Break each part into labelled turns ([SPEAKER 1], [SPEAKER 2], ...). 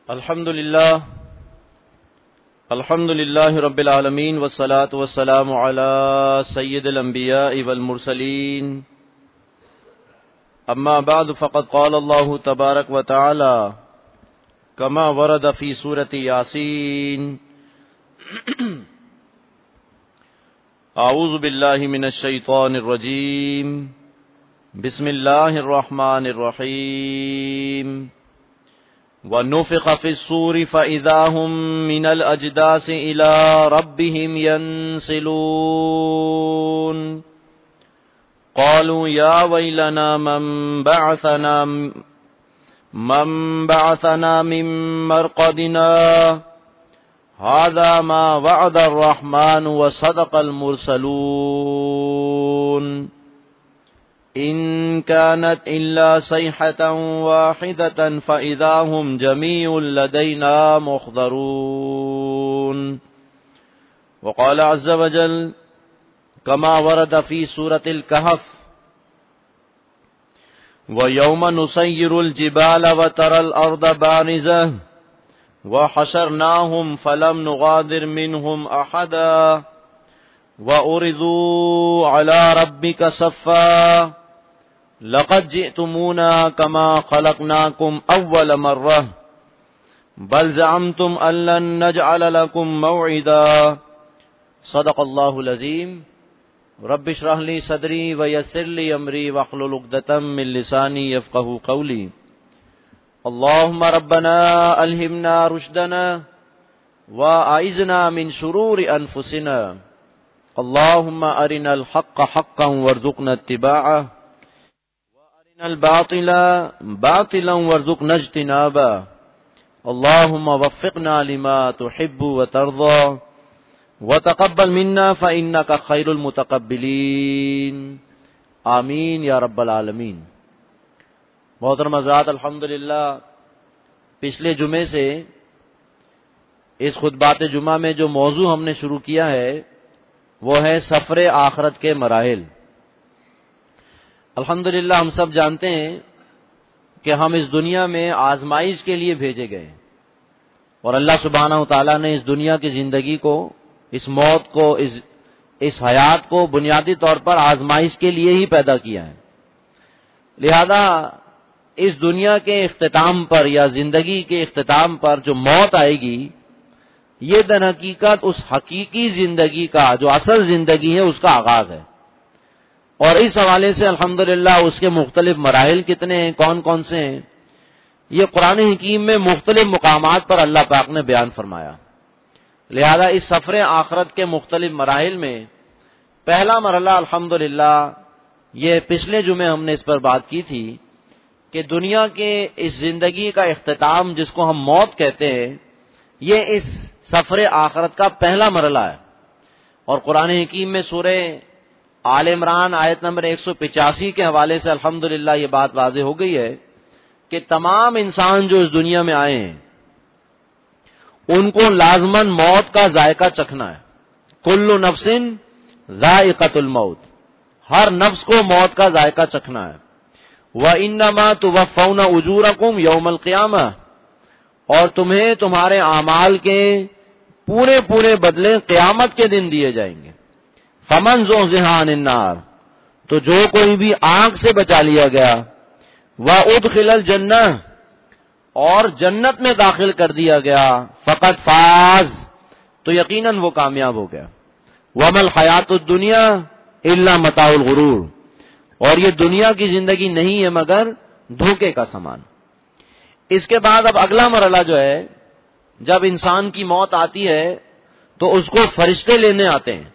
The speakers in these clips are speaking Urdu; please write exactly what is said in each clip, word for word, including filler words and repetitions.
[SPEAKER 1] الحمد للہ الحمد للہ رب العالمین والصلاة والسلام علی سید الانبیاء والمرسلین اما بعد فقد قال اللہ تبارک و تعالی کما ورد فی سورۃ یاسین اعوذ باللہ من الشیطان الرجیم بسم اللہ الرحمن الرحیم وَنُفِخَ فِي الصُّورِ فَإِذَا هُمْ مِنَ الْأَجْدَاثِ إِلَى رَبِّهِمْ يَنْسِلُونَ قَالُوا يَا وَيْلَنَا مَنْ بَعَثَنَا مَنْ بَعَثَنَا مِنْ مَرْقَدِنَا هَذَا مَا وَعَدَ الرَّحْمَنُ وَصَدَقَ الْمُرْسَلُونَ إِن كَانَتْ إِلَّا صَيْحَةً وَاحِدَةً فَإِذَا هُمْ جَمِيعٌ لَدَيْنَا مُحْضَرُونَ وقال عز وجل كما ورد في سورة الكهف وَيَوْمَ نُسَيِّرُ الْجِبَالَ وَتَرَى الْأَرْضَ بَارِزَةً وَحَشَرْنَاهُمْ فَلَمْ نُغَادِرْ مِنْهُمْ أَحَدًا وَأُعْرِضُوا عَلَى رَبِّكَ صَفًّا لقد جئتمونا كما خلقناكم أول مرة بل زعمتم أن لن نجعل لكم موعدا صدق الله العظيم رب اشرح لي صدري ويسر لي أمري واحلل عقدة من لساني يفقهوا قولي اللهم ربنا ألهمنا رشدنا وأعذنا من شرور أنفسنا اللهم أرنا الحق حقا وارزقنا اتباعه الباطل باطلا وارزقنا اجتنابا اللهم وفقنا لما تحب وترضى وتقبل منا فإنك خير المتقبلين آمین یا رب العالمین۔ محترم حضرات، الحمدللہ پچھلے جمعے سے اس خطبات جمعہ میں جو موضوع ہم نے شروع کیا ہے وہ ہے سفر آخرت کے مراحل۔ الحمدللہ ہم سب جانتے ہیں کہ ہم اس دنیا میں آزمائش کے لیے بھیجے گئے اور اللہ سبحانہ وتعالیٰ نے اس دنیا کی زندگی کو، اس موت کو، اس اس حیات کو بنیادی طور پر آزمائش کے لیے ہی پیدا کیا ہے۔ لہذا اس دنیا کے اختتام پر یا زندگی کے اختتام پر جو موت آئے گی، یہ در حقیقت اس حقیقی زندگی کا، جو اصل زندگی ہے، اس کا آغاز ہے۔ اور اس حوالے سے الحمدللہ اس کے مختلف مراحل کتنے ہیں، کون کون سے ہیں، یہ قرآن حکیم میں مختلف مقامات پر اللہ پاک نے بیان فرمایا۔ لہذا اس سفر آخرت کے مختلف مراحل میں پہلا مرحلہ الحمدللہ یہ پچھلے جمعے ہم نے اس پر بات کی تھی کہ دنیا کے اس زندگی کا اختتام جس کو ہم موت کہتے ہیں، یہ اس سفر آخرت کا پہلا مرحلہ ہے۔ اور قرآن حکیم میں سورہ آل عمران آیت نمبر ایک سو پچاسی کے حوالے سے الحمدللہ یہ بات واضح ہو گئی ہے کہ تمام انسان جو اس دنیا میں آئے ہیں ان کو لازماً موت کا ذائقہ چکھنا ہے۔ کل نفس ذائقۃ الموت، ہر نفس کو موت کا ذائقہ چکھنا ہے۔ وَإِنَّمَا تُوَفَّوْنَ أُجُورَكُمْ يَوْمَ الْقِيَامَةِ، اور تمہیں تمہارے اعمال کے پورے پورے بدلے قیامت کے دن دیے جائیں گے۔ فمن زحزح عن النار، تو جو کوئی بھی آگ سے بچا لیا گیا، وادخل الجنہ، اور جنت میں داخل کر دیا گیا، فقط فاز، تو یقیناً وہ کامیاب ہو گیا۔ وما الحیات الدنیا الا متاع الغرور، اور یہ دنیا کی زندگی نہیں ہے مگر دھوکے کا سامان۔ اس کے بعد اب اگلا مرحلہ جو ہے، جب انسان کی موت آتی ہے تو اس کو فرشتے لینے آتے ہیں۔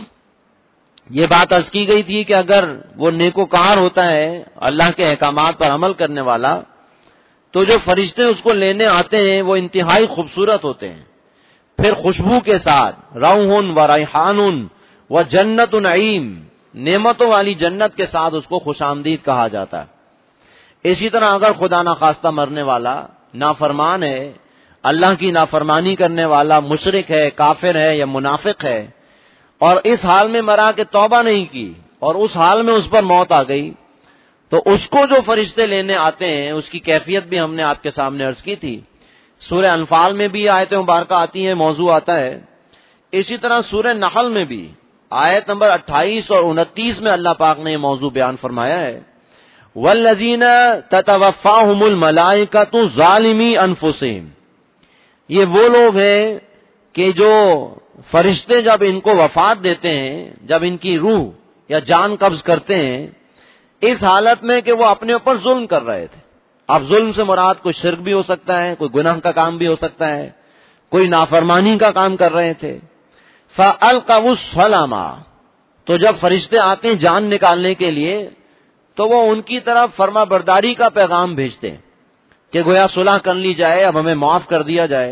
[SPEAKER 1] یہ بات عرض کی گئی تھی کہ اگر وہ نیکوکار ہوتا ہے، اللہ کے احکامات پر عمل کرنے والا، تو جو فرشتے اس کو لینے آتے ہیں وہ انتہائی خوبصورت ہوتے ہیں، پھر خوشبو کے ساتھ، روح و ریحان و جنت نعیم، نعمتوں والی جنت کے ساتھ اس کو خوش آمدید کہا جاتا ہے۔ اسی طرح اگر خدا نخواستہ مرنے والا نافرمان ہے، اللہ کی نافرمانی کرنے والا مشرک ہے، کافر ہے یا منافق ہے، اور اس حال میں مرا کہ توبہ نہیں کی اور اس حال میں اس پر موت آ گئی، تو اس کو جو فرشتے لینے آتے ہیں اس کی کیفیت بھی ہم نے آپ کے سامنے عرض کی تھی۔ سورہ انفال میں بھی آیت مبارکہ آتی ہیں، موضوع آتا ہے. اسی طرح سورہ نحل میں بھی آیت نمبر اٹھائیس اور انتیس میں اللہ پاک نے یہ موضوع بیان فرمایا ہے. والذین تتوفاہم الملائکۃ ظالمی انفسہم، یہ وہ لوگ ہیں کہ جو فرشتے جب ان کو وفات دیتے ہیں، جب ان کی روح یا جان قبض کرتے ہیں، اس حالت میں کہ وہ اپنے اوپر ظلم کر رہے تھے. اب ظلم سے مراد کوئی شرک بھی ہو سکتا ہے، کوئی گناہ کا کام بھی ہو سکتا ہے، کوئی نافرمانی کا کام کر رہے تھے. فَأَلْقَوُا السَّلَامَ، تو جب فرشتے آتے ہیں جان نکالنے کے لیے تو وہ ان کی طرف فرما برداری کا پیغام بھیجتے ہیں کہ گویا صلح کر لی جائے، اب ہمیں معاف کر دیا جائے.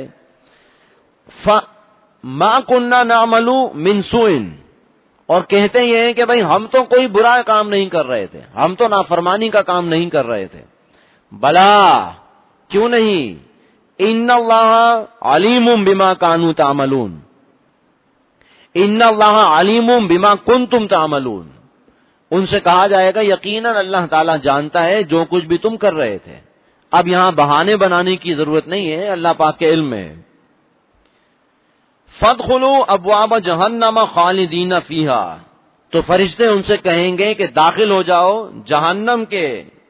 [SPEAKER 1] فَمَا كُنَّا نَعْمَلُ مِنْ سُوءٍ، اور کہتے یہ ہیں کہ بھئی ہم تو کوئی برا کام نہیں کر رہے تھے، ہم تو نافرمانی کا کام نہیں کر رہے تھے. بلا، کیوں نہیں، ان اللہ علیم بما كانوا تعملون، ان اللہ علیم بما کنتم تعملون. ان سے کہا جائے گا یقیناً اللہ تعالیٰ جانتا ہے جو کچھ بھی تم کر رہے تھے. اب یہاں بہانے بنانے کی ضرورت نہیں ہے، اللہ پاک کے علم میں. فَادْخُلُوا أَبْوَابَ جَهَنَّمَ خَالِدِينَ فِيهَا، تو فرشتے ان سے کہیں گے کہ داخل ہو جاؤ جہنم کے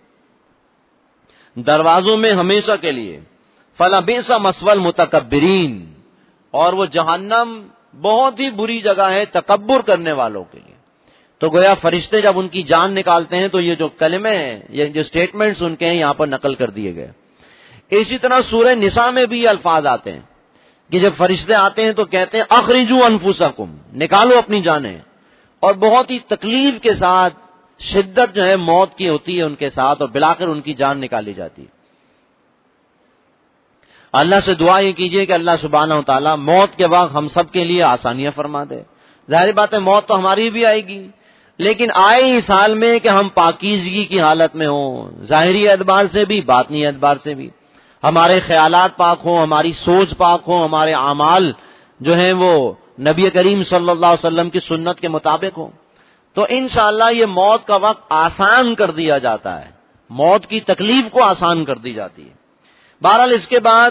[SPEAKER 1] دروازوں میں ہمیشہ کے لیے. فَلَبِئْسَ مَثْوَى الْمُتَكَبِّرِينَ، اور وہ جہنم بہت ہی بری جگہ ہے تکبر کرنے والوں کے لیے. تو گویا فرشتے جب ان کی جان نکالتے ہیں تو یہ جو کلمے ہیں، یہ جو سٹیٹمنٹس ان کے ہیں یہاں پر نقل کر دیے گئے. اسی طرح سورہ نساء میں بھی یہ الفاظ آتے ہیں کہ جب فرشتے آتے ہیں تو کہتے ہیں اخرجوا انفسکم، نکالو اپنی جانیں. اور بہت ہی تکلیف کے ساتھ شدت جو ہے موت کی ہوتی ہے ان کے ساتھ، اور بلاخر ان کی جان نکالی جاتی ہے. اللہ سے دعا یہ کیجئے کہ اللہ سبحانہ و تعالیٰ موت کے وقت ہم سب کے لیے آسانیاں فرما دے. ظاہر بات ہے موت تو ہماری بھی آئے گی، لیکن آئے اس حال میں کہ ہم پاکیزگی کی حالت میں ہوں، ظاہری اعتبار سے بھی باطنی اعتبار سے بھی. ہمارے خیالات پاک ہوں، ہماری سوچ پاک ہوں، ہمارے اعمال جو ہیں وہ نبی کریم صلی اللہ علیہ وسلم کی سنت کے مطابق ہوں. تو انشاءاللہ یہ موت کا وقت آسان کر دیا جاتا ہے، موت کی تکلیف کو آسان کر دی جاتی ہے. بہرحال اس کے بعد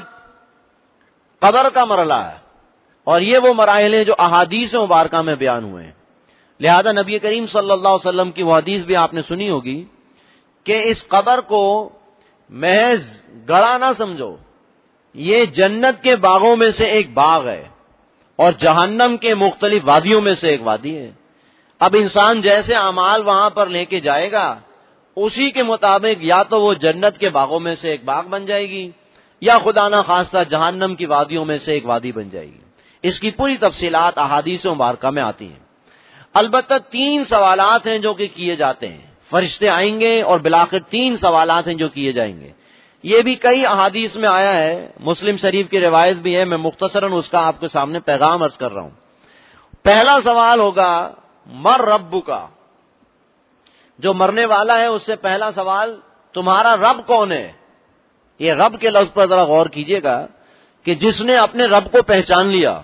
[SPEAKER 1] قبر کا مرحلہ ہے، اور یہ وہ مراحل ہیں جو احادیث مبارکہ میں بیان ہوئے ہیں. لہذا نبی کریم صلی اللہ علیہ وسلم کی وہ حدیث بھی آپ نے سنی ہوگی کہ اس قبر کو محض گڑھا نہ سمجھو، یہ جنت کے باغوں میں سے ایک باغ ہے اور جہنم کے مختلف وادیوں میں سے ایک وادی ہے. اب انسان جیسے اعمال وہاں پر لے کے جائے گا اسی کے مطابق یا تو وہ جنت کے باغوں میں سے ایک باغ بن جائے گی یا خدا نہ خواستہ جہنم کی وادیوں میں سے ایک وادی بن جائے گی. اس کی پوری تفصیلات احادیث مبارکہ میں آتی ہیں. البتہ تین سوالات ہیں جو کہ کیے جاتے ہیں، فرشتے آئیں گے اور بالآخر تین سوالات ہیں جو کیے جائیں گے. یہ بھی کئی احادیث میں آیا ہے، مسلم شریف کی روایت بھی ہے. میں مختصراً اس کا آپ کے سامنے پیغام عرض کر رہا ہوں. پہلا سوال ہوگا مر رب کا، جو مرنے والا ہے اس سے پہلا سوال تمہارا رب کون ہے. یہ رب کے لفظ پر ذرا غور کیجئے گا کہ جس نے اپنے رب کو پہچان لیا،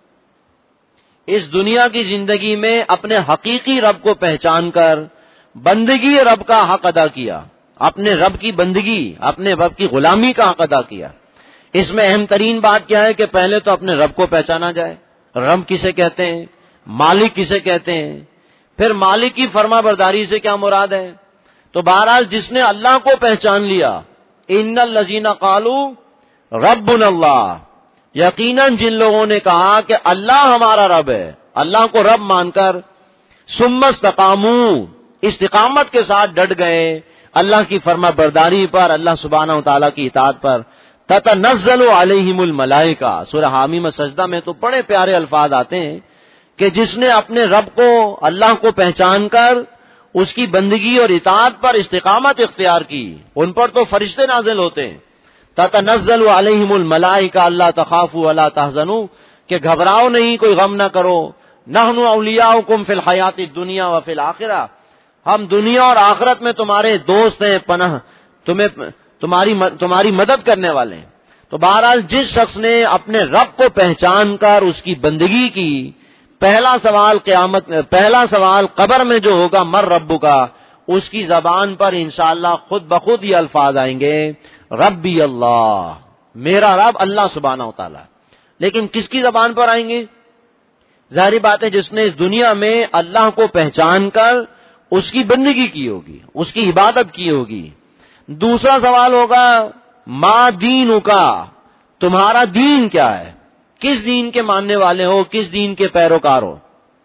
[SPEAKER 1] اس دنیا کی زندگی میں اپنے حقیقی رب کو پہچان کر بندگی رب کا حق ادا کیا، اپنے رب کی بندگی، اپنے رب کی غلامی کا حق ادا کیا. اس میں اہم ترین بات کیا ہے کہ پہلے تو اپنے رب کو پہچانا جائے. رب کسے کہتے ہیں، مالک کسے کہتے ہیں، پھر مالک کی فرما برداری سے کیا مراد ہے. تو بہرحال جس نے اللہ کو پہچان لیا، ان الذین قالوا ربنا اللہ، یقیناً جن لوگوں نے کہا کہ اللہ ہمارا رب ہے، اللہ کو رب مان کر ثم استقاموا، استقامت کے ساتھ ڈٹ گئے اللہ کی فرما برداری پر، اللہ سبحانہ و تعالیٰ کی اطاعت پر. تتنزل علیہم الملائکہ، سورہ حامیم سجدہ میں تو بڑے پیارے الفاظ آتے ہیں کہ جس نے اپنے رب کو، اللہ کو پہچان کر اس کی بندگی اور اطاعت پر استقامت اختیار کی، ان پر تو فرشتے نازل ہوتے ہیں. تتنزل علیہم الملائکہ اللہ تخافوا ولا تحزنوا، کہ گھبراؤ نہیں، کوئی غم نہ کرو. نحن اولیاؤکم فی الحیات الدنیا وفی الآخرہ، ہم دنیا اور آخرت میں تمہارے دوست ہیں، پناہ تمہیں تمہاری تمہاری مدد کرنے والے ہیں. تو بہرحال جس شخص نے اپنے رب کو پہچان کر اس کی بندگی کی، پہلا سوال قیامت پہلا سوال قبر میں جو ہوگا مر رب کا، اس کی زبان پر انشاءاللہ خود بخود یہ الفاظ آئیں گے ربی اللہ، میرا رب اللہ سبحانہ و تعالیٰ. لیکن کس کی زبان پر آئیں گے؟ ظاہری بات ہے جس نے اس دنیا میں اللہ کو پہچان کر اس کی بندگی کی ہوگی، اس کی عبادت کی ہوگی. دوسرا سوال ہوگا ما دینک کا، تمہارا دین کیا ہے، کس دین کے ماننے والے ہو، کس دین کے پیروکار ہو.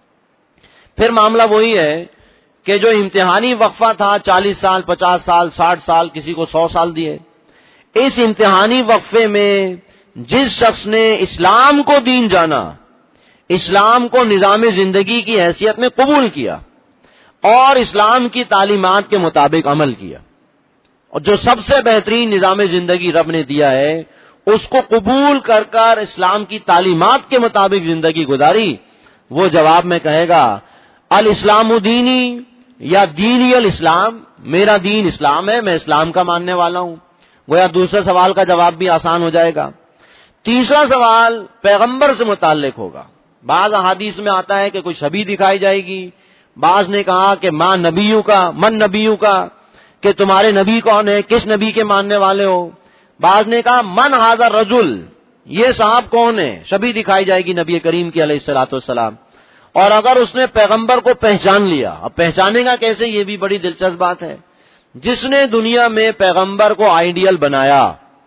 [SPEAKER 1] پھر معاملہ وہی ہے کہ جو امتحانی وقفہ تھا چالیس سال، پچاس سال، ساٹھ سال، کسی کو سو سال دیے، اس امتحانی وقفے میں جس شخص نے اسلام کو دین جانا، اسلام کو نظام زندگی کی حیثیت میں قبول کیا اور اسلام کی تعلیمات کے مطابق عمل کیا، اور جو سب سے بہترین نظام زندگی رب نے دیا ہے اس کو قبول کر کر اسلام کی تعلیمات کے مطابق زندگی گزاری، وہ جواب میں کہے گا الاسلام دینی یا دینی الاسلام، میرا دین اسلام ہے، میں اسلام کا ماننے والا ہوں. گویا دوسرے سوال کا جواب بھی آسان ہو جائے گا. تیسرا سوال پیغمبر سے متعلق ہوگا. بعض احادیث میں آتا ہے کہ کوئی شبیہ دکھائی جائے گی، بعض نے کہا کہ ماں نبیوں کا، من نبیوں کا، کہ تمہارے نبی کون ہے، کس نبی کے ماننے والے ہو. بعض نے کہا من ھذا الرجل، یہ صاحب کون ہے، شبیہ دکھائی جائے گی نبی کریم کی علیہ الصلوۃ والسلام. اور اگر اس نے پیغمبر کو پہچان لیا، اب پہچانے گا کیسے، یہ بھی بڑی دلچسپ بات ہے. جس نے دنیا میں پیغمبر کو آئیڈیل بنایا،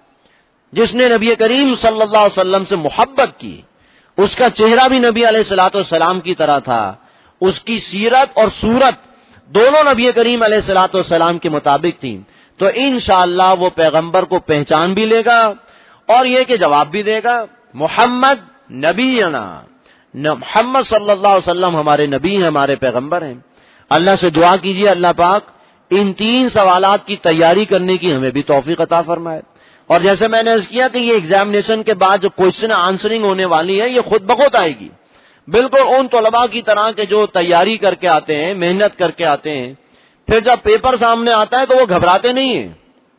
[SPEAKER 1] جس نے نبی کریم صلی اللہ علیہ وسلم سے محبت کی، اس کا چہرہ بھی نبی علیہ الصلوۃ والسلام کی طرح تھا، اس کی سیرت اور صورت دونوں نبی کریم علیہ الصلوۃ والسلام کے مطابق تھیں، تو انشاءاللہ وہ پیغمبر کو پہچان بھی لے گا اور یہ کہ جواب بھی دے گا محمد نبینا، محمد صلی اللہ علیہ وسلم ہمارے نبی ہیں، ہمارے پیغمبر ہیں. اللہ سے دعا کیجیے اللہ پاک ان تین سوالات کی تیاری کرنے کی ہمیں بھی توفیق عطا فرمائے. اور جیسے میں نے عرض کیا کہ یہ ایگزامینیشن کے بعد جو کوشچن آنسرنگ ہونے والی ہے یہ خود بخود آئے گی، بالکل ان طلباء کی طرح کے جو تیاری کر کے آتے ہیں، محنت کر کے آتے ہیں، پھر جب پیپر سامنے آتا ہے تو وہ گھبراتے نہیں ہیں.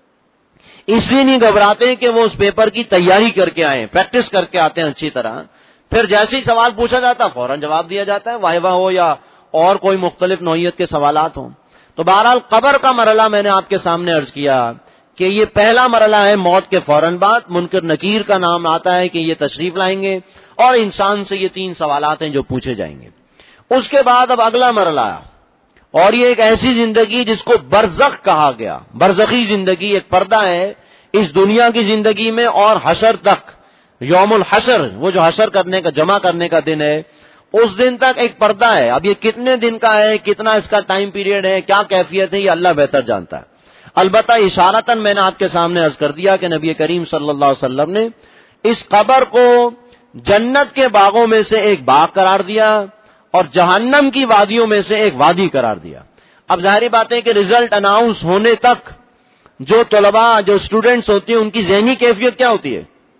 [SPEAKER 1] اس لیے نہیں گھبراتے کہ وہ اس پیپر کی تیاری کر کے آئیں، پریکٹس کر کے آتے ہیں اچھی طرح. پھر جیسے ہی سوال پوچھا جاتا فوراً جواب دیا جاتا ہے، واہ واہ ہو یا اور کوئی مختلف نوعیت کے سوالات ہوں. تو بہرحال قبر کا مرحلہ میں نے آپ کے سامنے عرض کیا کہ یہ پہلا مرحلہ ہے موت کے فوراً بعد. منکر نکیر کا نام آتا ہے کہ یہ تشریف لائیں گے اور انسان سے یہ تین سوالات ہیں جو پوچھے جائیں گے. اس کے بعد اب اگلا مرحلہ، اور یہ ایک ایسی زندگی جس کو برزخ کہا گیا، برزخی زندگی، ایک پردہ ہے اس دنیا کی زندگی میں اور حشر تک، یوم الحشر، وہ جو حشر کرنے کا، جمع کرنے کا دن ہے، اس دن تک ایک پردہ ہے. اب یہ کتنے دن کا ہے، کتنا اس کا ٹائم پیریڈ ہے، کیا کیفیت ہے، یہ اللہ بہتر جانتا ہے. البتہ اشارتاً میں نے آپ کے سامنے عرض کر دیا کہ نبی کریم صلی اللہ علیہ وسلم نے اس قبر کو جنت کے باغوں میں سے ایک باغ قرار دیا اور جہنم کی وادیوں میں سے ایک وادی قرار دیا. اب ظاہری بات ہے کہ رزلٹ اناؤنس ہونے تک جو طلباء، جو اسٹوڈنٹس ہوتے ہیں، ان کی ذہنی کیفیت کیا ہوتی ہے؟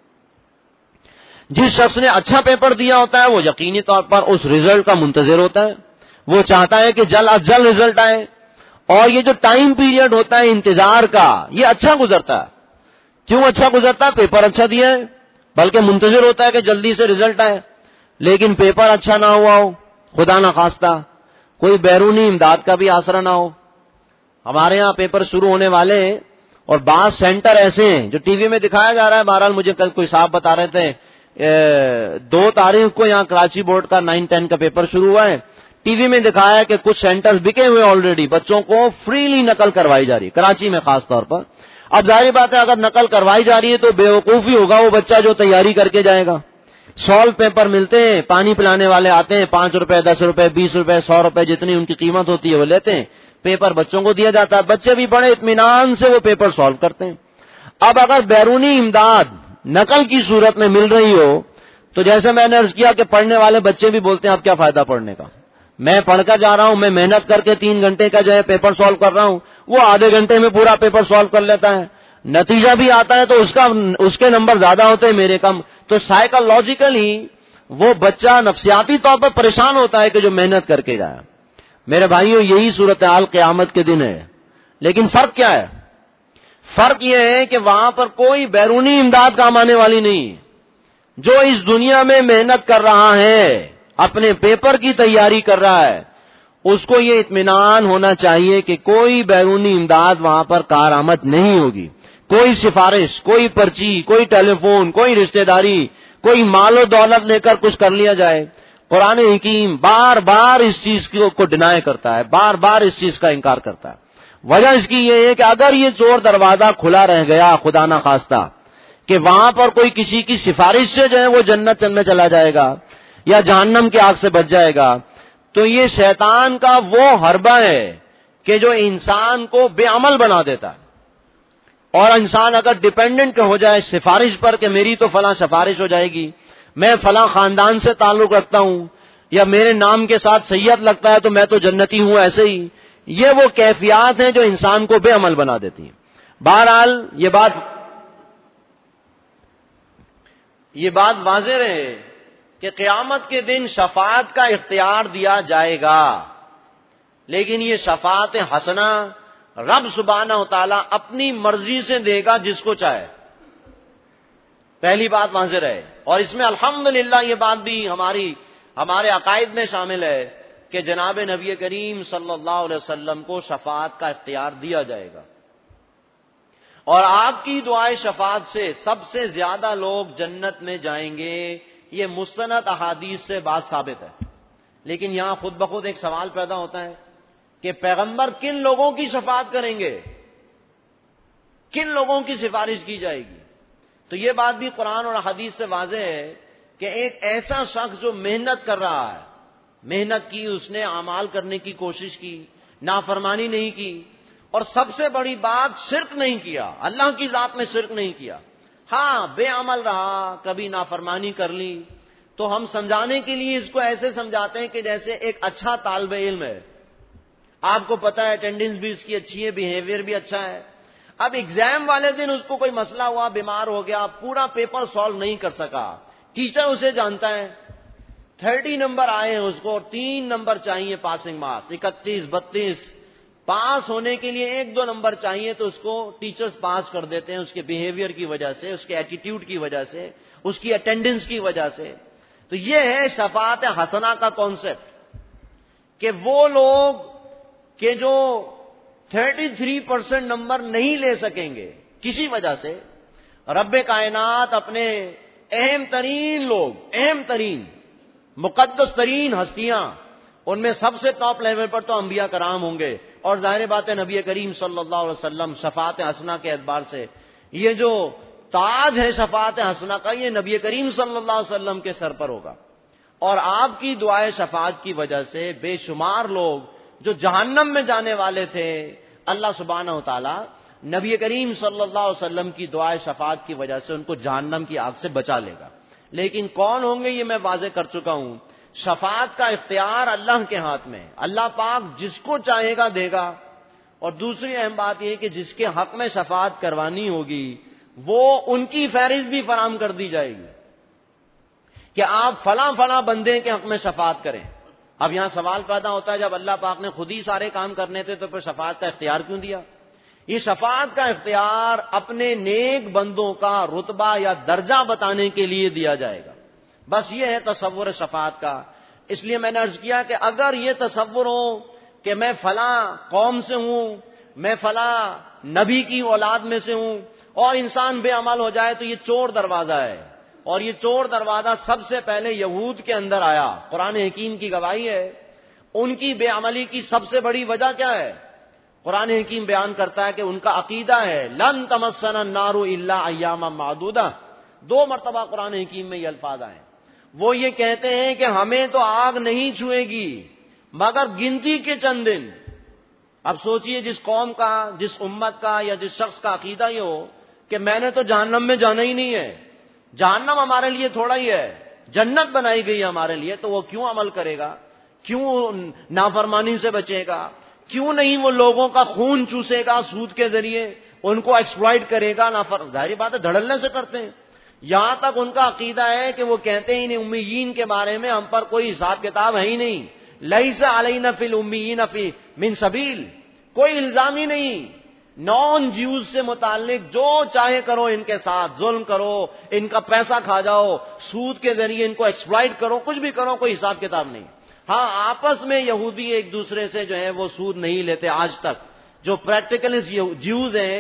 [SPEAKER 1] جس شخص نے اچھا پیپر دیا ہوتا ہے وہ یقینی طور پر اس رزلٹ کا منتظر ہوتا ہے، وہ چاہتا ہے کہ جلد از جلد رزلٹ آئے، اور یہ جو ٹائم پیریڈ ہوتا ہے انتظار کا یہ اچھا گزرتا ہے. کیوں اچھا گزرتا ہے؟ پیپر اچھا دیا ہے، بلکہ منتظر ہوتا ہے کہ جلدی سے رزلٹ آئے. لیکن پیپر اچھا نہ ہوا ہو، خدا نہ خواستہ کوئی بیرونی امداد کا بھی آسرا نہ ہو. ہمارے ہاں پیپر شروع ہونے والے ہیں اور بعض سینٹر ایسے ہیں جو ٹی وی میں دکھایا جا رہا ہے. بہرحال مجھے کل کوئی صاحب بتا رہے تھے دو تاریخ کو یہاں کراچی بورڈ کا نائن ٹین کا پیپر شروع ہوا ہے، ٹی وی میں دکھایا کہ کچھ سینٹر بکے ہوئے آلریڈی، بچوں کو فریلی نقل کروائی جا رہی ہے کراچی میں خاص طور پر. اب ظاہر بات ہے اگر نقل کروائی جا رہی ہے تو بیوقوفی ہوگا وہ بچہ جو تیاری کر کے جائے گا. سالو پیپر ملتے ہیں، پانی پلانے والے آتے ہیں، پانچ روپے، دس روپے، بیس روپے، سو روپے، جتنی ان کی قیمت ہوتی ہے وہ لیتے ہیں. پیپر بچوں کو دیا جاتا ہے، بچے بھی بڑے اطمینان سے وہ پیپر سالو کرتے ہیں. اب اگر بیرونی امداد نقل کی صورت میں مل رہی ہو تو جیسے میں نے عرض کیا کہ پڑھنے والے بچے بھی بولتے ہیں اب کیا فائدہ پڑھنے کا، میں پڑھ کر جا رہا ہوں، میں محنت کر کے تین گھنٹے کا جو ہے پیپر سالو کر رہا ہوں، وہ آدھے گھنٹے میں پورا پیپر سالو کر لیتا ہے، نتیجہ بھی آتا ہے تو اس کا اس کے نمبر زیادہ ہوتے ہیں میرے کم. تو سائیکولوجیکلی وہ بچہ نفسیاتی طور پر پریشان ہوتا ہے کہ جو محنت کر کے جائے. میرے بھائیوں یہی صورتحال قیامت کے دن ہے. لیکن فرق کیا ہے؟ فرق یہ ہے کہ وہاں پر کوئی بیرونی امداد کام آنے والی نہیں. جو اس دنیا میں محنت کر رہا ہے، اپنے پیپر کی تیاری کر رہا ہے، اس کو یہ اطمینان ہونا چاہیے کہ کوئی بیرونی امداد وہاں پر کارآمد نہیں ہوگی. کوئی سفارش، کوئی پرچی، کوئی ٹیلی فون، کوئی رشتہ داری، کوئی مال و دولت لے کر کچھ کر لیا جائے. قرآن حکیم بار بار اس چیز کو ڈینائی کرتا ہے، بار بار اس چیز کا انکار کرتا ہے. وجہ اس کی یہ ہے کہ اگر یہ چور دروازہ کھلا رہ گیا خدا نہ خواستہ کہ وہاں پر کوئی کسی کی سفارش سے جو ہے وہ جنت میں چلا جائے گا یا جہنم کی آگ سے بچ جائے گا، تو یہ شیطان کا وہ حربہ ہے کہ جو انسان کو بے عمل بنا دیتا ہے. اور انسان اگر ڈیپینڈنٹ ہو جائے سفارش پر کہ میری تو فلاں سفارش ہو جائے گی، میں فلاں خاندان سے تعلق رکھتا ہوں یا میرے نام کے ساتھ سید لگتا ہے تو میں تو جنتی ہوں، ایسے ہی یہ وہ کیفیات ہیں جو انسان کو بے عمل بنا دیتی ہیں. بہرحال یہ بات یہ بات واضح رہے کہ قیامت کے دن شفاعت کا اختیار دیا جائے گا، لیکن یہ شفاعت حسنہ رب سبحانہ و تعالیٰ اپنی مرضی سے دے گا جس کو چاہے. پہلی بات واضح رہے. اور اس میں الحمدللہ یہ بات بھی ہماری ہمارے عقائد میں شامل ہے کہ جناب نبی کریم صلی اللہ علیہ وسلم کو شفاعت کا اختیار دیا جائے گا، اور آپ کی دعائے شفاعت سے سب سے زیادہ لوگ جنت میں جائیں گے. یہ مستند احادیث سے بات ثابت ہے. لیکن یہاں خود بخود ایک سوال پیدا ہوتا ہے کہ پیغمبر کن لوگوں کی شفاعت کریں گے، کن لوگوں کی سفارش کی جائے گی؟ تو یہ بات بھی قرآن اور حدیث سے واضح ہے کہ ایک ایسا شخص جو محنت کر رہا ہے، محنت کی، اس نے اعمال کرنے کی کوشش کی، نافرمانی نہیں کی، اور سب سے بڑی بات شرک نہیں کیا، اللہ کی ذات میں شرک نہیں کیا. ہاں بے عمل رہا، کبھی نافرمانی کر لی، تو ہم سمجھانے کے لیے اس کو ایسے سمجھاتے ہیں کہ جیسے ایک اچھا طالب علم ہے، آپ کو پتا ہے اٹینڈنس بھی اس کی اچھی ہے، بیہیویئر بھی اچھا ہے. اب ایگزام والے دن اس کو کوئی مسئلہ ہوا، بیمار ہو گیا، پورا پیپر سالو نہیں کر سکا، ٹیچر اسے جانتا ہے، تھرٹی نمبر آئے ہیں اس کو اور تین نمبر چاہیے پاسنگ مارکس، اکتیس بتیس، پاس ہونے کے لیے ایک دو نمبر چاہیے، تو اس کو ٹیچرز پاس کر دیتے ہیں اس کے بیہیویئر کی وجہ سے، اس کے ایٹیٹیوڈ کی وجہ سے، اس کی اٹینڈنس کی وجہ سے. تو یہ ہے شفاعت حسنہ کا کانسیپٹ کہ وہ لوگ کہ جو تھرٹی تھری پرسینٹ نمبر نہیں لے سکیں گے کسی وجہ سے، رب کائنات اپنے اہم ترین لوگ، اہم ترین مقدس ترین ہستیاں، ان میں سب سے ٹاپ لیول پر تو انبیاء کرام ہوں گے، اور ظاہر بات ہے نبی کریم صلی اللہ علیہ وسلم شفاعت حسنہ کے اعتبار سے یہ جو تاج ہے شفاعت حسنہ کا، یہ نبی کریم صلی اللہ علیہ وسلم کے سر پر ہوگا. اور آپ کی دعائے شفاعت کی وجہ سے بے شمار لوگ جو جہنم میں جانے والے تھے، اللہ سبحانہ و تعالی نبی کریم صلی اللہ علیہ وسلم کی دعائے شفاعت کی وجہ سے ان کو جہنم کی آگ سے بچا لے گا. لیکن کون ہوں گے یہ میں واضح کر چکا ہوں. شفاعت کا اختیار اللہ کے ہاتھ میں، اللہ پاک جس کو چاہے گا دے گا. اور دوسری اہم بات یہ کہ جس کے حق میں شفاعت کروانی ہوگی وہ ان کی فہرست بھی فراہم کر دی جائے گی کہ آپ فلاں فلاں بندے کے حق میں شفاعت کریں. اب یہاں سوال پیدا ہوتا ہے جب اللہ پاک نے خود ہی سارے کام کرنے تھے تو پھر شفاعت کا اختیار کیوں دیا؟ یہ شفاعت کا اختیار اپنے نیک بندوں کا رتبہ یا درجہ بتانے کے لیے دیا جائے گا. بس یہ ہے تصور شفاعت کا. اس لیے میں نے عرض کیا کہ اگر یہ تصور ہو کہ میں فلاں قوم سے ہوں، میں فلاں نبی کی اولاد میں سے ہوں، اور انسان بے عمل ہو جائے تو یہ چور دروازہ ہے. اور یہ چور دروازہ سب سے پہلے یہود کے اندر آیا. قرآن حکیم کی گواہی ہے. ان کی بے عملی کی سب سے بڑی وجہ کیا ہے؟ قرآن حکیم بیان کرتا ہے کہ ان کا عقیدہ ہے لن تمسنا النار الا ایاما معدودہ. دو مرتبہ قرآن حکیم میں یہ الفاظ آئے. وہ یہ کہتے ہیں کہ ہمیں تو آگ نہیں چھوئے گی مگر گنتی کے چند دن. اب سوچئے جس قوم کا، جس امت کا یا جس شخص کا عقیدہ یہ ہو کہ میں نے تو جہنم میں جانا ہی نہیں ہے، جہنم ہمارے لیے تھوڑا ہی ہے، جنت بنائی گئی ہے ہمارے لیے، تو وہ کیوں عمل کرے گا؟ کیوں نافرمانی سے بچے گا؟ کیوں نہیں وہ لوگوں کا خون چوسے گا سود کے ذریعے، ان کو ایکسپلائٹ کرے گا؟ نافر ظاہری بات ہے دھڑلنے سے کرتے ہیں. یہاں تک ان کا عقیدہ ہے کہ وہ کہتے ہیں امیین کے بارے میں ہم پر کوئی حساب کتاب ہے ہی نہیں. لیس علینا فی الامیین فی من سبیل، کوئی الزام ہی نہیں. نان جیوز سے متعلق جو چاہے کرو ان کے ساتھ، ظلم کرو، ان کا پیسہ کھا جاؤ، سود کے ذریعے ان کو ایکسپلائٹ کرو، کچھ بھی کرو، کوئی حساب کتاب نہیں. ہاں آپس میں یہودی ایک دوسرے سے جو ہے وہ سود نہیں لیتے آج تک. جو پریکٹیکل جیوز ہیں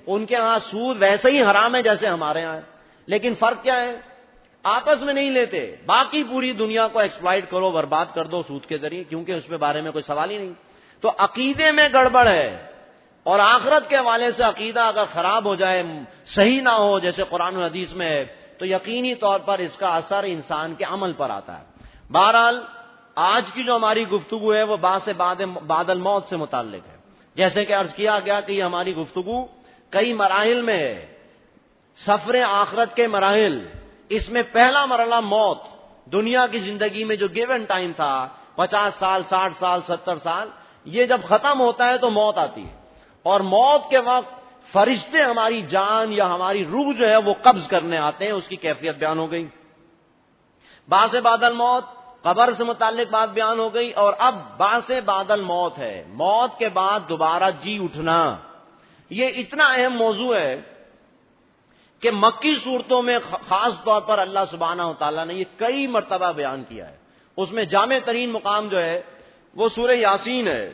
[SPEAKER 1] ان کے ہاں سود ویسے ہی حرام ہے جیسے ہمارے ہاں ہے، لیکن فرق کیا ہے؟ آپس میں نہیں لیتے، باقی پوری دنیا کو ایکسپلائٹ کرو، برباد کر دو سود کے ذریعے، کیونکہ اس کے بارے میں کوئی سوال ہی نہیں۔ تو عقیدے میں گڑبڑ ہے، اور آخرت کے حوالے سے عقیدہ اگر خراب ہو جائے، صحیح نہ ہو جیسے قرآن و حدیث میں ہے، تو یقینی طور پر اس کا اثر انسان کے عمل پر آتا ہے۔ بہرحال آج کی جو ہماری گفتگو ہے وہ باس بعد الموت سے متعلق ہے۔ جیسے کہ عرض کیا گیا کہ یہ ہماری گفتگو کئی مراحل میں ہے، سفر آخرت کے مراحل۔ اس میں پہلا مرحلہ موت، دنیا کی زندگی میں جو گیون ٹائم تھا پچاس سال، ساٹھ سال، ستر سال، یہ جب ختم ہوتا ہے تو موت آتی ہے، اور موت کے وقت فرشتے ہماری جان یا ہماری روح جو ہے وہ قبض کرنے آتے ہیں، اس کی کیفیت بیان ہو گئی۔ بعث بعد الموت، قبر سے متعلق بات بیان ہو گئی، اور اب بعث بعد الموت ہے، موت کے بعد دوبارہ جی اٹھنا۔ یہ اتنا اہم موضوع ہے کہ مکی صورتوں میں خاص طور پر اللہ سبحانہ و تعالیٰ نے یہ کئی مرتبہ بیان کیا ہے۔ اس میں جامع ترین مقام جو ہے وہ سورہ یاسین ہے۔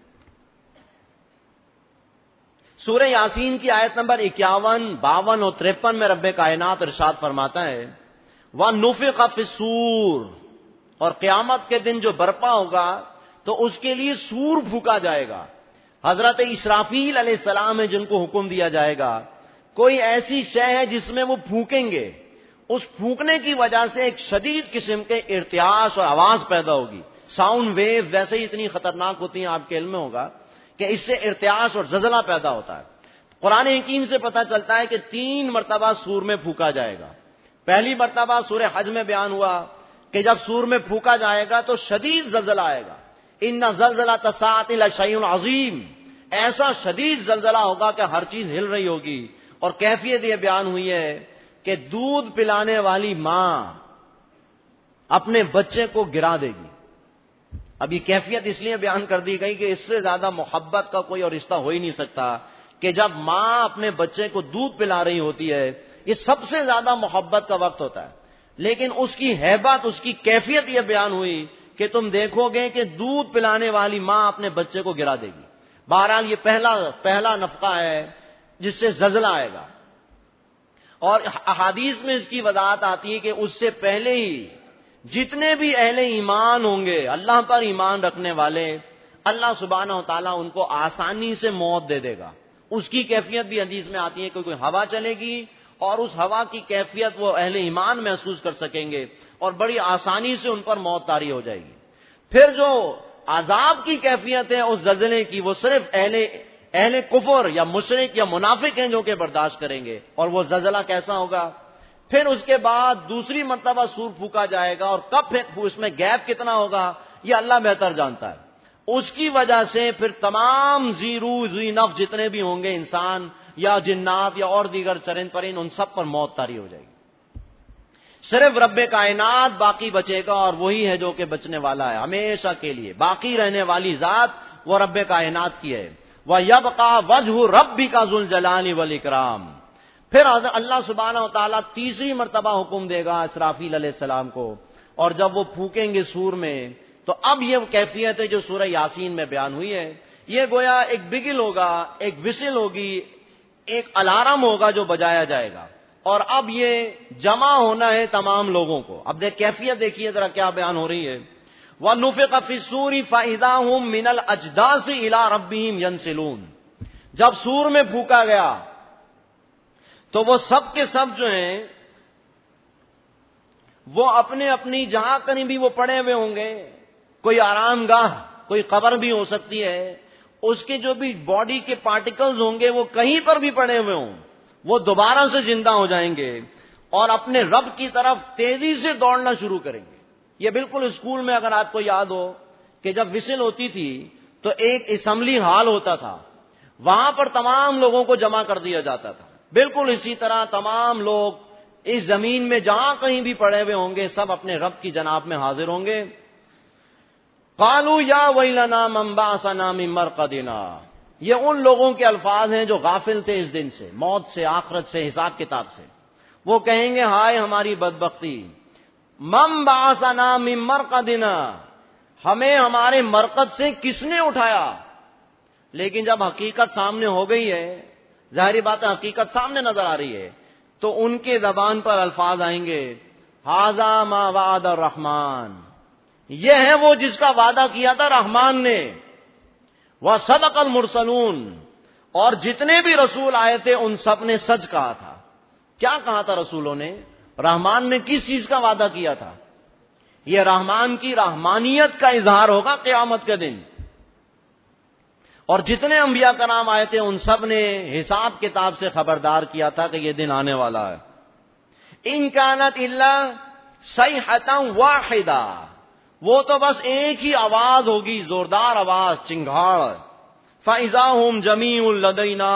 [SPEAKER 1] سورہ یاسین کی آیت نمبر اکیاون، باون اور ترپن میں رب کائنات ارشاد فرماتا ہے، وَنُفِخَ فِي الصُّورِ، اور قیامت کے دن جو برپا ہوگا تو اس کے لیے سور پھونکا جائے گا۔ حضرت اسرافیل علیہ السلام ہے جن کو حکم دیا جائے گا، کوئی ایسی شے ہے جس میں وہ پھونکیں گے، اس پھونکنے کی وجہ سے ایک شدید قسم کے ارتعاش اور آواز پیدا ہوگی۔ ساؤنڈ ویو ویسے ہی اتنی خطرناک ہوتی ہیں، آپ کے علم میں ہوگا کہ اس سے ارتعاش اور زلزلہ پیدا ہوتا ہے۔ قرآن حکیم سے پتہ چلتا ہے کہ تین مرتبہ سور میں پھونکا جائے گا۔ پہلی مرتبہ سورہ حج میں بیان ہوا کہ جب سور میں پھونکا جائے گا تو شدید زلزلہ آئے گا، ان زلزلۃ الساعۃ لشیء عظیم، ایسا شدید زلزلہ ہوگا کہ ہر چیز ہل رہی ہوگی، اور کیفیت یہ بیان ہوئی ہے کہ دودھ پلانے والی ماں اپنے بچے کو گرا دے گی۔ اب یہ کیفیت اس لیے بیان کر دی گئی کہ اس سے زیادہ محبت کا کوئی اور رشتہ ہو ہی نہیں سکتا کہ جب ماں اپنے بچے کو دودھ پلا رہی ہوتی ہے، یہ سب سے زیادہ محبت کا وقت ہوتا ہے، لیکن اس کی ہیبت، اس کی کیفیت یہ بیان ہوئی کہ تم دیکھو گے کہ دودھ پلانے والی ماں اپنے بچے کو گرا دے گی۔ بہرحال یہ پہلا پہلا نفقہ ہے جس سے زلزلہ آئے گا، اور احادیث میں اس کی وضاحت آتی ہے کہ اس سے پہلے ہی جتنے بھی اہل ایمان ہوں گے، اللہ پر ایمان رکھنے والے، اللہ سبحانہ و تعالیٰ ان کو آسانی سے موت دے دے گا۔ اس کی کیفیت بھی حدیث میں آتی ہے کہ کوئی ہوا چلے گی اور اس ہوا کی کیفیت وہ اہل ایمان محسوس کر سکیں گے، اور بڑی آسانی سے ان پر موت طاری ہو جائے گی۔ پھر جو عذاب کی کیفیت ہے اس زلزلے کی، وہ صرف اہل اہل کفر یا مشرک یا منافق ہیں جو کہ برداشت کریں گے، اور وہ زلزلہ کیسا ہوگا۔ پھر اس کے بعد دوسری مرتبہ سور پھونکا جائے گا، اور کب اس میں گیپ کتنا ہوگا یہ اللہ بہتر جانتا ہے۔ اس کی وجہ سے پھر تمام ذی روح ذی نفس جتنے بھی ہوں گے، انسان یا جنات یا اور دیگر چرند پرند، ان سب پر موت طاری ہو جائے گی۔ صرف رب کائنات باقی بچے گا، اور وہی ہے جو کہ بچنے والا ہے ہمیشہ کے لیے، باقی رہنے والی ذات وہ رب کائنات کی ہے۔ وَيَبْقَى وَجْهُ رَبِّكَ ذُو الْجَلَالِ وَالْإِكْرَامِ۔ پھر اللہ سبحانہ و تعالیٰ تیسری مرتبہ حکم دے گا اسرافیل علیہ السلام کو، اور جب وہ پھونکیں گے سور میں، تو اب یہ کیفیت ہے جو سورہ یاسین میں بیان ہوئی ہے۔ یہ گویا ایک بگل ہوگا، ایک وسل ہوگی، ایک الارم ہوگا جو بجایا جائے گا، اور اب یہ جمع ہونا ہے تمام لوگوں کو۔ اب دیکھ کیفیت دیکھیے ذرا کیا بیان ہو رہی ہے۔ وَنُفِخَ فِي الصُّورِ فَإِذَا هُم مِّنَ الْأَجْدَاثِ إِلَىٰ رَبِّهِمْ يَنْسِلُونَ۔ جب سور میں پھونکا گیا تو وہ سب کے سب جو ہیں وہ اپنے اپنی جہاں کہیں بھی وہ پڑے ہوئے ہوں گے، کوئی آرام گاہ، کوئی قبر بھی ہو سکتی ہے، اس کے جو بھی باڈی کے پارٹیکلز ہوں گے وہ کہیں پر بھی پڑے ہوئے ہوں، وہ دوبارہ سے زندہ ہو جائیں گے اور اپنے رب کی طرف تیزی سے دوڑنا شروع کریں گے۔ یہ بالکل اسکول میں اگر آپ کو یاد ہو کہ جب وسل ہوتی تھی تو ایک اسمبلی ہال ہوتا تھا، وہاں پر تمام لوگوں کو جمع کر دیا جاتا تھا، بالکل اسی طرح تمام لوگ اس زمین میں جہاں کہیں بھی پڑے ہوئے ہوں گے سب اپنے رب کی جناب میں حاضر ہوں گے۔ قالوا یا ویلنا من بعثنا من مرقدنا، یہ ان لوگوں کے الفاظ ہیں جو غافل تھے اس دن سے، موت سے، آخرت سے، حساب کتاب سے۔ وہ کہیں گے ہائے ہماری بدبختی، من بعثنا من مرقدنا، ہمیں ہمارے مرقد سے کس نے اٹھایا؟ لیکن جب حقیقت سامنے ہو گئی ہے ظاہری بات ہے حقیقت سامنے نظر آ رہی ہے، تو ان کے زبان پر الفاظ آئیں گے ھذا ما وعد الرحمن، یہ ہے وہ جس کا وعدہ کیا تھا رحمان نے، وصدق المرسلون، اور جتنے بھی رسول آئے تھے ان سب نے سچ کہا تھا۔ کیا کہا تھا رسولوں نے؟ رحمان نے کس چیز کا وعدہ کیا تھا؟ یہ رحمان کی رحمانیت کا اظہار ہوگا قیامت کے دن، اور جتنے انبیاء کرام آئے تھے ان سب نے حساب کتاب سے خبردار کیا تھا کہ یہ دن آنے والا ہے۔ ان کانت الا صیحۃ واحدہ، وہ تو بس ایک ہی آواز ہوگی، زوردار آواز، چنگھاڑ، فاذا هم جميع لدینا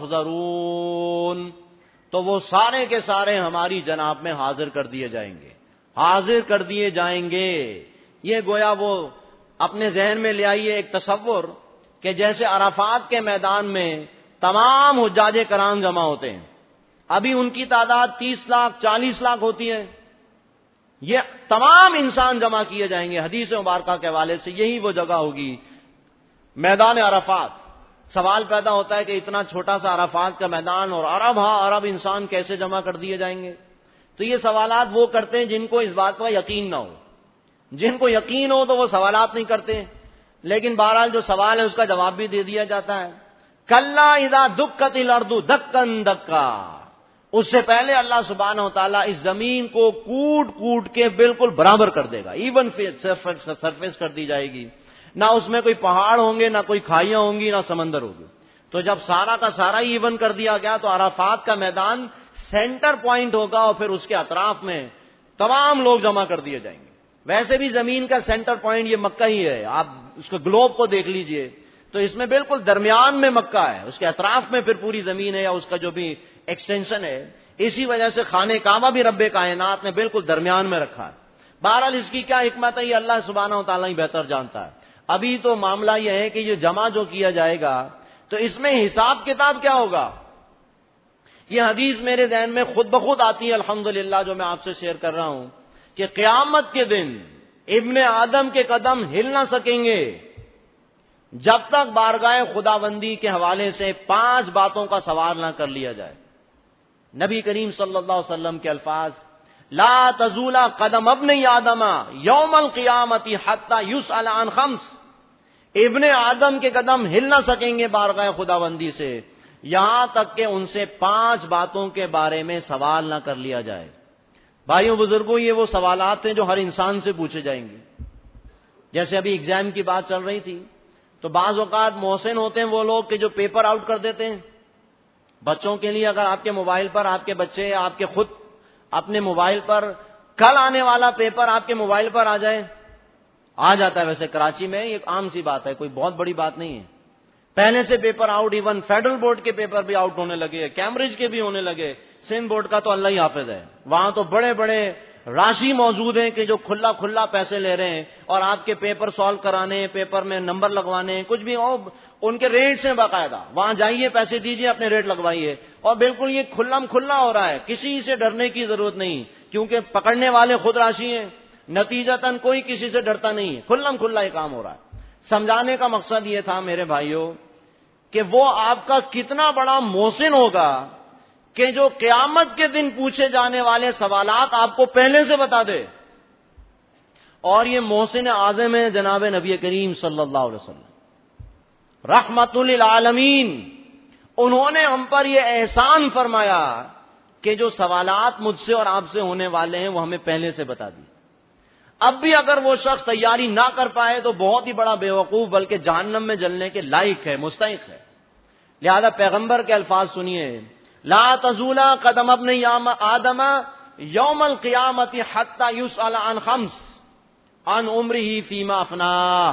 [SPEAKER 1] محضرون، تو وہ سارے کے سارے ہماری جناب میں حاضر کر دیے جائیں گے، حاضر کر دیے جائیں گے۔ یہ گویا وہ اپنے ذہن میں لے آئیے ایک تصور کہ جیسے عرفات کے میدان میں تمام حجاج کرام جمع ہوتے ہیں، ابھی ان کی تعداد تیس لاکھ چالیس لاکھ ہوتی ہے، یہ تمام انسان جمع کیے جائیں گے۔ حدیث مبارکہ کے حوالے سے یہی وہ جگہ ہوگی میدان عرفات۔ سوال پیدا ہوتا ہے کہ اتنا چھوٹا سا عرفات کا میدان اور ارب ہاں ارب انسان کیسے جمع کر دیے جائیں گے؟ تو یہ سوالات وہ کرتے ہیں جن کو اس بات کا یقین نہ ہو، جن کو یقین ہو تو وہ سوالات نہیں کرتے، لیکن بہرحال جو سوال ہے اس کا جواب بھی دے دیا جاتا ہے۔ کلا اذا دکت الارض دکن دکا، اس سے پہلے اللہ سبحانہ و تعالیٰ اس زمین کو کوٹ کوٹ کے بالکل برابر کر دے گا، ایون سرفیس کر دی جائے گی، نہ اس میں کوئی پہاڑ ہوں گے، نہ کوئی کھائیاں ہوں گی، نہ سمندر ہوگی۔ تو جب سارا کا سارا ایون کر دیا گیا تو عرفات کا میدان سینٹر پوائنٹ ہوگا، اور پھر اس کے اطراف میں تمام لوگ جمع کر دیے جائیں گے۔ ویسے بھی زمین کا سینٹر پوائنٹ یہ مکہ ہی ہے، آپ اس کو گلوب کو دیکھ لیجئے تو اس میں بالکل درمیان میں مکہ ہے، اس کے اطراف میں پھر پوری زمین ہے یا اس کا جو بھی ایکسٹینشن ہے۔ اسی وجہ سے خانہ کعبہ بھی رب کائنات نے بالکل درمیان میں رکھا ہے۔ بہرحال اس کی کیا حکمت ہے یہ اللہ سبحانہ و تعالیٰ ہی بہتر جانتا ہے۔ ابھی تو معاملہ یہ ہے کہ یہ جمع جو کیا جائے گا تو اس میں حساب کتاب کیا ہوگا؟ یہ حدیث میرے ذہن میں خود بخود آتی ہے الحمدللہ، جو میں آپ سے شیئر کر رہا ہوں کہ قیامت کے دن ابن آدم کے قدم ہل نہ سکیں گے جب تک بارگاہ خداوندی کے حوالے سے پانچ باتوں کا سوال نہ کر لیا جائے۔ نبی کریم صلی اللہ علیہ وسلم کے الفاظ، لا تزول قدم ابن آدم یوم القیامت حتی یسأل عن خمس، ابن آدم کے قدم ہل نہ سکیں گے بارگاہ خداوندی سے یہاں تک کہ ان سے پانچ باتوں کے بارے میں سوال نہ کر لیا جائے۔ بھائیوں بزرگوں، یہ وہ سوالات ہیں جو ہر انسان سے پوچھے جائیں گے۔ جیسے ابھی ایگزام کی بات چل رہی تھی تو بعض اوقات محسن ہوتے ہیں وہ لوگ کہ جو پیپر آؤٹ کر دیتے ہیں بچوں کے لیے۔ اگر آپ کے موبائل پر آپ کے بچے آپ کے خود اپنے موبائل پر کل آنے والا پیپر آپ کے موبائل پر آ جائے، آ جاتا ہے، ویسے کراچی میں یہ عام سی بات ہے، کوئی بہت بڑی بات نہیں ہے۔ پہلے سے paper out, even federal board کے پیپر بھی آؤٹ ہونے لگے، کیمبرج کے بھی ہونے لگے، سندھ بورڈ کا تو اللہ ہی حافظ ہے، وہاں تو بڑے بڑے راشی موجود ہیں کہ جو کھلا کھلا پیسے لے رہے ہیں اور آپ کے پیپر سالو کرانے، پیپر میں نمبر لگوانے، کچھ بھی ہو، ان کے ریٹس ہیں باقاعدہ، وہاں جائیے پیسے دیجیے اپنے ریٹ لگوائیے، اور بالکل یہ کھلم کھلا ہو رہا ہے، کسی سے ڈرنے کی ضرورت نہیں کیونکہ پکڑنے والے خود راشی ہیں، نتیجتاً کوئی کسی سے ڈرتا نہیں ہے، کھلم کھلا یہ کام ہو رہا ہے۔ سمجھانے کا مقصد یہ تھا میرے بھائیوں کہ وہ آپ کا کتنا بڑا محسن ہوگا کہ جو قیامت کے دن پوچھے جانے والے سوالات آپ کو پہلے سے بتا دے، اور یہ محسن اعظم ہے جناب نبی کریم صلی اللہ علیہ وسلم رحمت للعالمین۔ انہوں نے ہم پر یہ احسان فرمایا کہ جو سوالات مجھ سے اور آپ سے ہونے والے ہیں وہ ہمیں پہلے سے بتا دی۔ اب بھی اگر وہ شخص تیاری نہ کر پائے تو بہت ہی بڑا بے وقوف بلکہ جہنم میں جلنے کے لائق ہے، مستحق ہے۔ لہذا پیغمبر کے الفاظ سنیے، لا تزول قدم ابن آدم یوم القیامت حتی یسأل عن خمس عن عمرہ فیما افناہ۔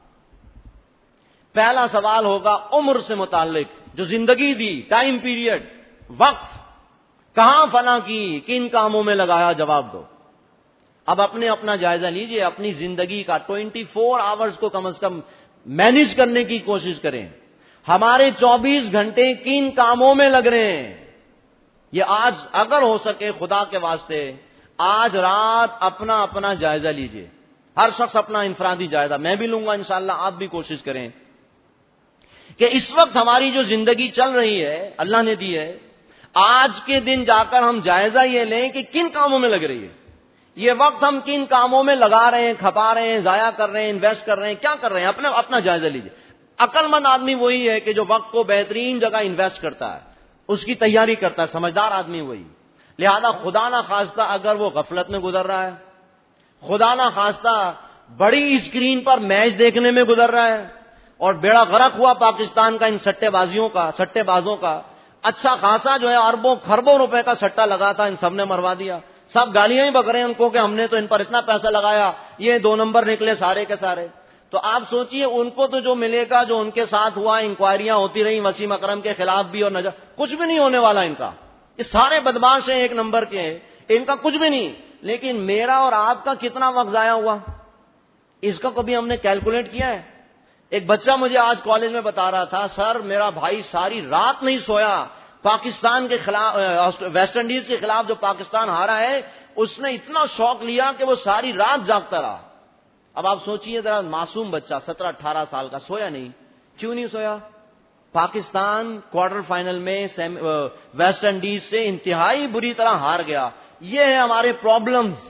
[SPEAKER 1] پہلا سوال ہوگا عمر سے متعلق، جو زندگی دی، ٹائم پیریڈ، وقت، کہاں فنا کی، کن کاموں میں لگایا، جواب دو۔ اب اپنے اپنا جائزہ لیجئے، اپنی زندگی کا ٹوئنٹی فور آورز کو کم از کم مینج کرنے کی کوشش کریں۔ ہمارے چوبیس گھنٹے کن کاموں میں لگ رہے ہیں، یہ آج اگر ہو سکے خدا کے واسطے آج رات اپنا اپنا جائزہ لیجئے، ہر شخص اپنا انفرادی جائزہ، میں بھی لوں گا انشاءاللہ، آپ بھی کوشش کریں۔ کہ اس وقت ہماری جو زندگی چل رہی ہے اللہ نے دی ہے، آج کے دن جا کر ہم جائزہ یہ لیں کہ کن کاموں میں لگ رہی ہے، یہ وقت ہم کن کاموں میں لگا رہے ہیں، کھپا رہے ہیں، ضائع کر رہے ہیں، انویسٹ کر رہے ہیں، کیا کر رہے ہیں، اپنا اپنا جائزہ لیجیے۔ عقل مند آدمی وہی ہے کہ جو وقت کو بہترین جگہ انویسٹ کرتا ہے، اس کی تیاری کرتا ہے، سمجھدار آدمی وہی۔ لہذا خدا نہ خواستہ اگر وہ غفلت میں گزر رہا ہے، خدا نہ خواستہ بڑی اسکرین پر میچ دیکھنے میں گزر رہا ہے، اور بیڑا غرق ہوا پاکستان کا ان سٹے بازیوں کا، سٹے بازوں کا، اچھا خاصا جو ہے اربوں خربوں روپے کا سٹا لگا تھا، ان سب نے مروا دیا، سب گالیاں ہی بک رہے ہیں ان کو کہ ہم نے تو ان پر اتنا پیسہ لگایا، یہ دو نمبر نکلے سارے کے سارے۔ تو آپ سوچئے ان کو تو جو ملے گا، جو ان کے ساتھ ہوا، انکوائریاں ہوتی رہی وسیم اکرم کے خلاف بھی، اور نجا کچھ بھی نہیں ہونے والا ان کا، یہ سارے بدماش ہیں ایک نمبر کے ہیں، ان کا کچھ بھی نہیں۔ لیکن میرا اور آپ کا کتنا وقت ضائع ہوا، اس کا کبھی ہم نے کیلکولیٹ کیا ہے؟ ایک بچہ مجھے آج کالج میں بتا رہا تھا، سر میرا بھائی ساری رات نہیں سویا، پاکستان کے خلاف، ویسٹ انڈیز کے خلاف جو پاکستان ہارا ہے، اس نے اتنا شوق لیا کہ وہ ساری رات جاگتا رہا۔ اب آپ سوچئے ذرا، معصوم بچہ سترہ اٹھارہ سال کا سویا نہیں، کیوں نہیں سویا؟ پاکستان کوارٹر فائنل میں ویسٹ انڈیز سے انتہائی بری طرح ہار گیا۔ یہ ہے ہمارے پرابلمز۔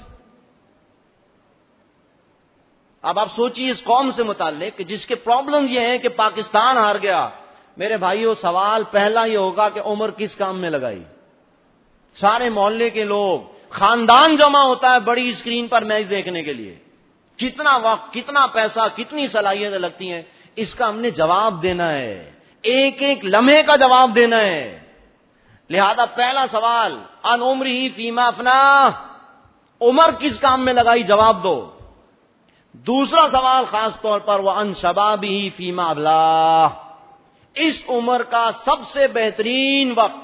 [SPEAKER 1] اب آپ سوچئے اس قوم سے متعلق کہ جس کے پرابلمز یہ ہیں کہ پاکستان ہار گیا، میرے بھائیوں سوال پہلا یہ ہوگا کہ عمر کس کام میں لگائی؟ سارے محلے کے لوگ، خاندان جمع ہوتا ہے بڑی اسکرین پر میچ دیکھنے کے لیے، کتنا وقت، کتنا پیسہ، کتنی صلاحیتیں لگتی ہیں، اس کا ہم نے جواب دینا ہے، ایک ایک لمحے کا جواب دینا ہے۔ لہذا پہلا سوال، ان عمرہ فیما افنا، عمر کس کام میں لگائی، جواب دو۔ دوسرا سوال خاص طور پر، وان شبابہ فیما ابلاہ، اس عمر کا سب سے بہترین وقت،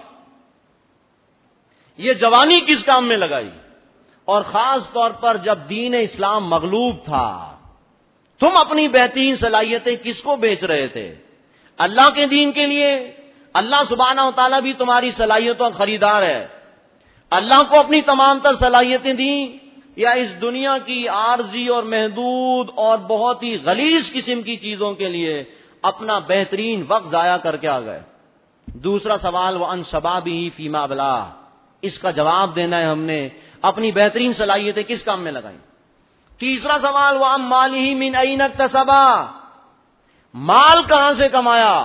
[SPEAKER 1] یہ جوانی کس کام میں لگائی، اور خاص طور پر جب دین اسلام مغلوب تھا، تم اپنی بہترین صلاحیتیں کس کو بیچ رہے تھے؟ اللہ کے دین کے لیے؟ اللہ سبحانہ و تعالیٰ بھی تمہاری صلاحیتوں کا خریدار ہے، اللہ کو اپنی تمام تر صلاحیتیں دیں، یا اس دنیا کی عارضی اور محدود اور بہت ہی غلیظ قسم کی چیزوں کے لیے اپنا بہترین وقت ضائع کر کے آ گئے؟ دوسرا سوال، وَأَن شَبَابِهِ فِيمَا أَبْلَاهُ، اس کا جواب دینا ہے ہم نے، اپنی بہترین صلاحیتیں کس کام میں لگائیں؟ تیسرا سوال، وَأَن مَالِهِ مِنْ أَيْنَ اكْتَسَبَ، مال کہاں سے کمایا؟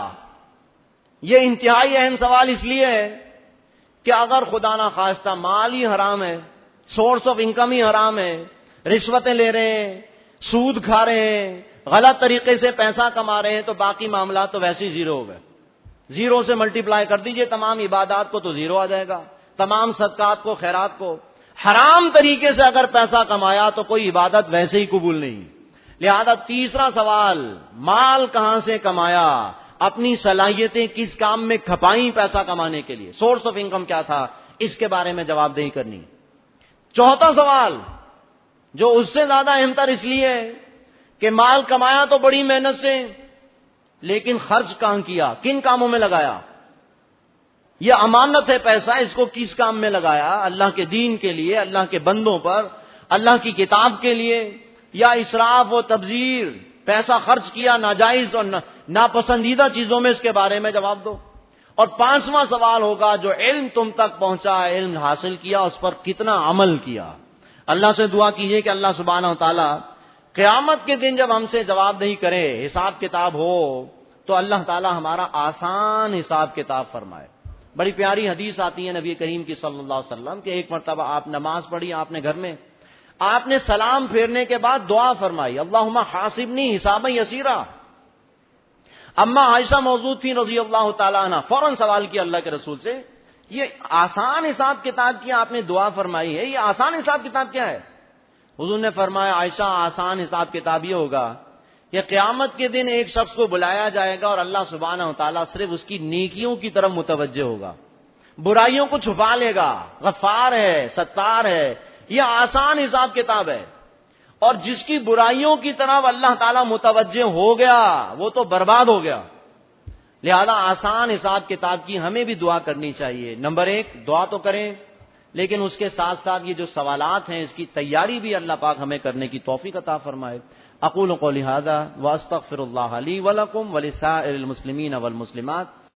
[SPEAKER 1] یہ انتہائی اہم سوال اس لیے ہے کہ اگر خدا نہ خواستہ مال ہی حرام ہے، سورس آف انکم ہی حرام ہے، رشوتیں لے رہے ہیں، سود کھا رہے ہیں، غلط طریقے سے پیسہ کما رہے ہیں، تو باقی معاملات تو ویسے ہی زیرو ہو گئے۔ زیرو سے ملٹیپلائی کر دیجئے تمام عبادات کو تو زیرو آ جائے گا، تمام صدقات کو، خیرات کو۔ حرام طریقے سے اگر پیسہ کمایا تو کوئی عبادت ویسے ہی قبول نہیں۔ لہذا تیسرا سوال، مال کہاں سے کمایا، اپنی صلاحیتیں کس کام میں کھپائیں پیسہ کمانے کے لیے، سورس آف انکم کیا تھا، اس کے بارے میں جواب دہی کرنی۔ چوتھا سوال جو اس سے زیادہ اہم تر اس لیے ہے کہ مال کمایا تو بڑی محنت سے، لیکن خرچ کہاں کیا، کن کاموں میں لگایا؟ یہ امانت ہے پیسہ، اس کو کس کام میں لگایا؟ اللہ کے دین کے لیے، اللہ کے بندوں پر، اللہ کی کتاب کے لیے، یا اسراف و تبذیر، پیسہ خرچ کیا ناجائز اور ناپسندیدہ چیزوں میں، اس کے بارے میں جواب دو۔ اور پانچواں سوال ہوگا جو علم تم تک پہنچا، علم حاصل کیا، اس پر کتنا عمل کیا۔ اللہ سے دعا کیجئے کہ اللہ سبحانہ و تعالی قیامت کے دن جب ہم سے جواب دہی کرے، حساب کتاب ہو، تو اللہ تعالی ہمارا آسان حساب کتاب فرمائے۔ بڑی پیاری حدیث آتی ہے نبی کریم کی صلی اللہ علیہ وسلم کہ ایک مرتبہ آپ نماز پڑھی آپ نے گھر میں، آپ نے سلام پھیرنے کے بعد دعا فرمائی، اللہم حاسبنی حسابا یسیرا۔ اما عائشہ موجود تھی رضی اللہ تعالیٰ عنہ، فوراً سوال کیا اللہ کے رسول سے، یہ آسان حساب کتاب کیا آپ نے دعا فرمائی ہے، یہ آسان حساب کتاب کیا ہے؟ حضور نے فرمایا، عائشہ آسان حساب کتاب یہ ہوگا کہ قیامت کے دن ایک شخص کو بلایا جائے گا اور اللہ سبحانہ و تعالیٰ صرف اس کی نیکیوں کی طرف متوجہ ہوگا، برائیوں کو چھپا لے گا، غفار ہے، ستار ہے، یہ آسان حساب کتاب ہے۔ اور جس کی برائیوں کی طرف اللہ تعالیٰ متوجہ ہو گیا وہ تو برباد ہو گیا۔ لہذا آسان حساب کتاب کی ہمیں بھی دعا کرنی چاہیے۔ نمبر ایک، دعا تو کریں، لیکن اس کے ساتھ ساتھ یہ جو سوالات ہیں اس کی تیاری بھی اللہ پاک ہمیں کرنے کی توفیق عطا فرمائے۔ اقول قولی ھذا واستغفر اللہ لی ولکم ولسائر المسلمین والمسلمات